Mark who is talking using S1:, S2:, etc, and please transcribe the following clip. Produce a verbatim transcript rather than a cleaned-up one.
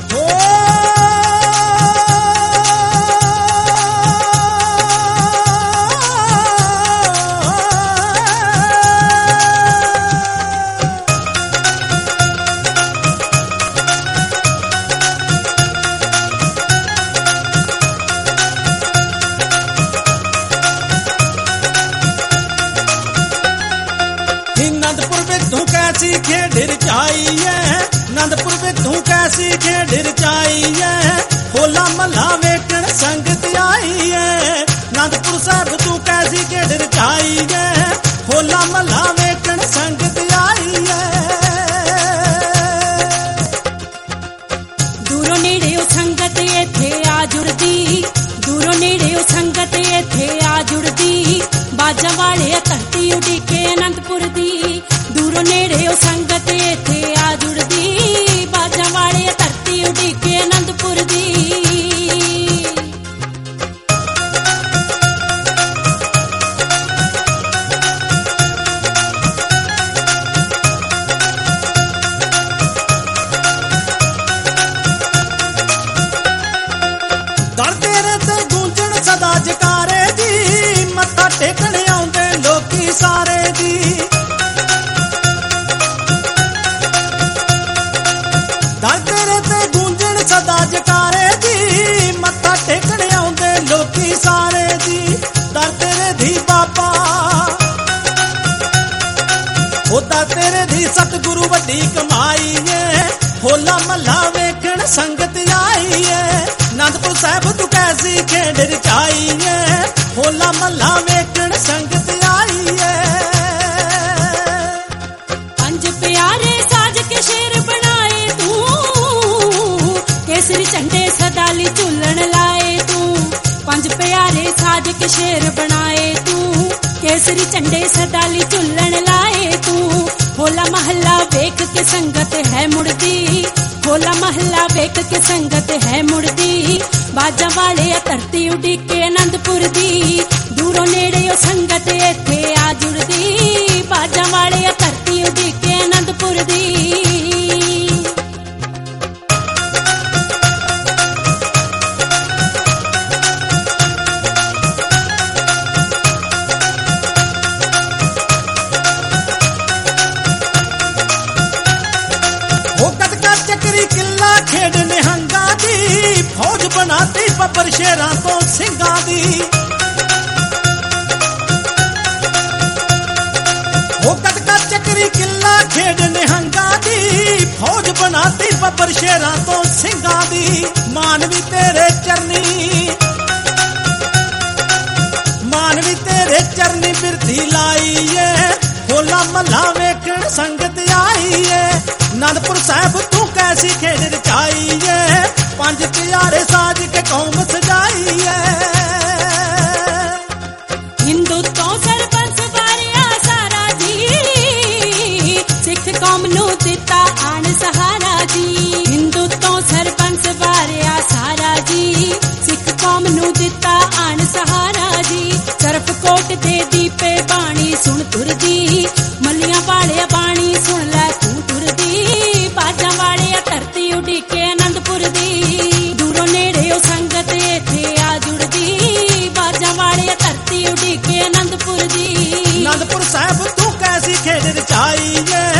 S1: नंदपुर में तू कैसी खेड रचाई है, नंदपुर में तू कैसी खेड रचाई है, होला महला वेखण संगत आई है। नंदपुर साहब तू कैसी खेड रचाई है, होला महला वेखण संगत आई है।
S2: दूरों नेड़े संगत इत्थे आ जुड़दी, दूरों नेड़े संगत इत्थे आ जुड़दी, बाजा वाले धरती उड़ीके अनंदपुर दी। दूरों नेड़े संगत इत्थे आ जुड़दी, बाजा वाले धरती उड़ीके अनंदपुर दी।
S1: दर तेरे ते गूंजण सदा जकारे दी, मत्था टेकने आउंदे लोकी सारे दी। दर तेरे ते गूंजण सदा जकारे दी, मत्था टेकने आउंदे लोकी सारे दी। दर तेरे दी बाबा होदा तेरे दी सतगुरु वड्डी कमाई है, होला महला वेखण संगत आई है। नंदपुर साहब तू कैसी खेड रचाई है, होला महला वेखण संगत आई है।
S2: पंज प्यारे साज के शेर बनाए तू, केसरी झंडे सदाली झूलन लाए तू। पंज प्यारे साज के शेर बनाए तू, केसरी झंडे सदाली झूलन लाए तू। होला महला वेख के संगत है मुड़दी, होला महला वेख के संगत है मुड़दी, बाजा वाले धरती उड़ीके अनंदपुर दी। दूरों नेड़े संगत इत्थे आ जुड़दी, बाजा वाले धरती उड़ीके अनंदपुर दी।
S1: चक्री किला खेड निहंगा दी, फौज बनाती बब्बर शेरां तो सिंगा दी। हो कटका चक्री किला खेड निहंगा दी, फौज बनाती बब्बर शेरां तो सिंगा दी। मानवी तेरे चरनी, मानवी तेरे चरनी बिरधी लाई है, होला महला वेखण संगत आई है। नंदपुर साहब तू कैसी खेड रचाई है, पंज प्यारे साज के कौम सजाई है।
S2: हिंदू तो सरबंस वारिया सारा जी, सिख कौम नू दिता आन सहारा जी। हिंदू तो सरबंस वारिया सारा जी, सिख कौम नू दिता आन सहारा जी। सरफ कोट दे दीपे बाणी सुन तुरदी, मलियां वाले बाणी सुन लै तू तुरदी, बाजा वाले धरती उड़ीके अनंदपुर दी। दूरों नेड़े संगत इत्थे आ जुड़दी, बाजा वाले धरती उड़ीके अनंदपुर दी।
S1: नंदपुर साहब तू कैसी खेड रचाई है,